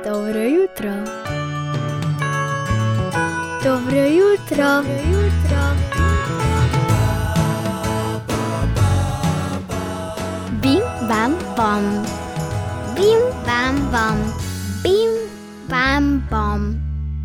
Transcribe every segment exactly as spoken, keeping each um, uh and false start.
Dobro jutro. Dobro jutro. Dobro jutro. Bim, bam, bom. Bim, bam, bom. Bim, bam, bom.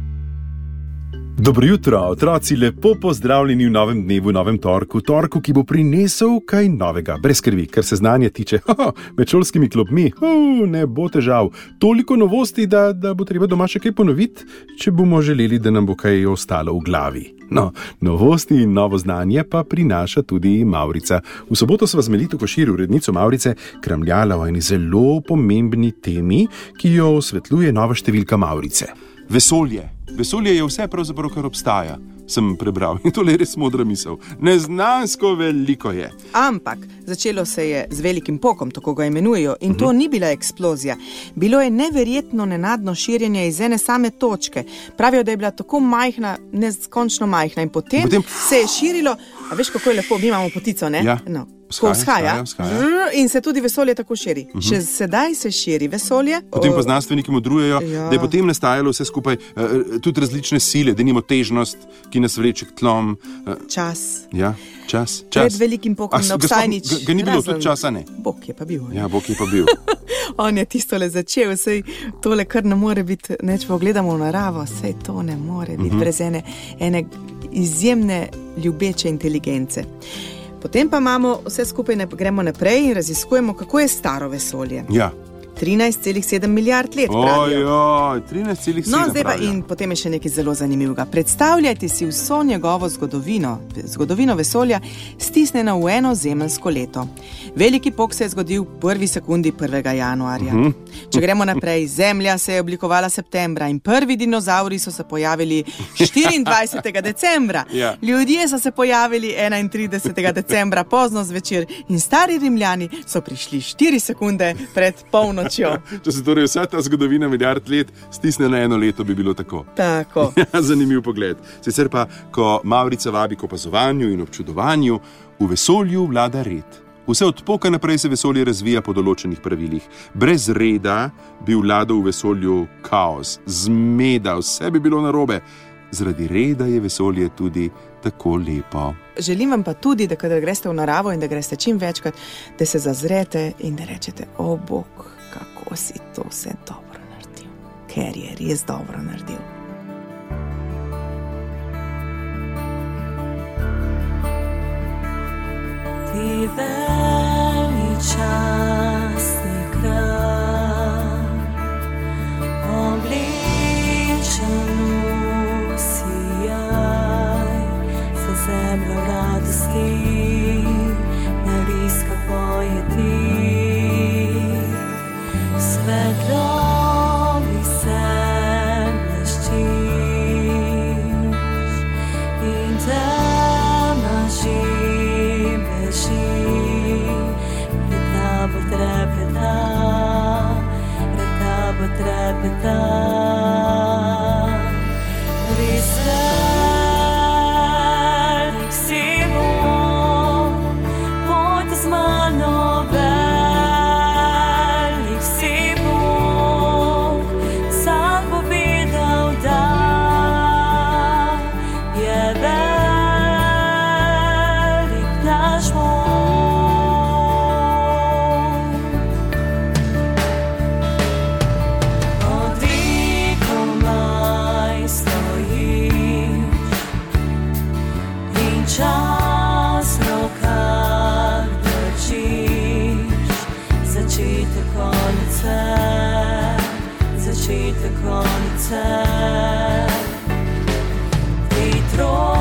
Dobro jutro, otroci, lepo pozdravljeni v novem dnevu, novem torku, torku, ki bo prinesel kaj novega, brez krvi, kar se znanja tiče. Haha, med šolskimi klopmi, oh, ne bo težav, toliko novosti, da, da bo treba doma še kaj ponoviti, če bomo želeli, da nam bo kaj ostalo v glavi. No, novosti in novo znanje pa prinaša tudi Mavrica. V soboto sva z Melito Košir, urednico Mavrice, kramljala o eni zelo pomembni temi, ki jo osvetljuje nova številka Mavrice. Vesolje. Vesolje je vse pravzaprav, kar obstaja, sem prebral. In to je res modra misel. Neznansko veliko je. Ampak začelo se je z velikim pokom, tako ga imenujejo, in to ni bila eksplozija. Bilo je neverjetno nenadno širjenje iz ene same točke. Pravijo, da je bila tako majhna, neskončno majhna, in potem, potem... se je širilo. A veš, kako je lepo, mi imamo potico, ne? Ja. No. Ko vzhaja, in se tudi vesolje tako širi. Uh-huh. Še sedaj se širi vesolje. Potem pa znanstveniki modrujejo, ja. da je potem nastajalo vse skupaj, uh, tudi različne sile, da nimo težnost, ki nas vleče k tlom. Uh, čas. Ja, čas. čas. Pred velikim pokom ne obstaja nič. Ga, ga ni bilo razen... tudi časa, ne? Bog je pa bil. Ja, Bog je pa bil. On je tistole začel, sej tole kar ne more biti, neč pogledamo v naravo, sej to ne more biti uh-huh. brez ene, ene izjemne ljubeče inteligence. Potem pa imamo vse skupaj, ne, gremo naprej in raziskujemo, kako je staro vesolje. Ja. trinajst celih sedem milijard let, pravijo. Ojoj, trinajst celih sedem No, zdaj pa pravijo. in potem je še nekaj zelo zanimivega. Predstavljajte si vso njegovo zgodovino, zgodovino vesolja, stisnjeno v eno zemeljsko leto. Veliki pok se je zgodil v prvi sekundi prvega januarja. Uh-huh. Če gremo naprej, Zemlja se je oblikovala septembra in prvi dinozauri so se pojavili štiriindvajsetega decembra. Ja. Ljudje so se pojavili enaintridesetega decembra pozno zvečer in stari Rimljani so prišli štiri sekunde pred polnočjo. Če se torej vsa ta zgodovina milijard let stisne na eno leto, bi bilo tako. Tako. Zanimiv pogled. Sicer pa, ko Mavrica vabi k opazovanju in občudovanju, v vesolju vlada red. Vse od poka naprej se vesolje razvija po določenih pravilih. Brez reda bi vladal v vesolju kaos, zmeda, vse bi bilo narobe. Zaradi reda je vesolje tudi tako lepo. Želim vam pa tudi, da kadar greste v naravo in da greste čim večkrat, da se zazrete in da rečete, o Bog, kako si to vse dobro naredil. Ker je res dobro naredil. Ti veličastni kralj, oblečen v sijaj, za zemljo radosti, nariska pojeti. Svetlobi se bleščiš in temna živeži. Pred tabo trepeta, pred tabo trepeta. Res velik si Bog, pojdi z mano, velik si Bog, sam bo videl, da je velik naš Bog. Čas v rokah držiš, začetek konce, začetek konce. Ti troj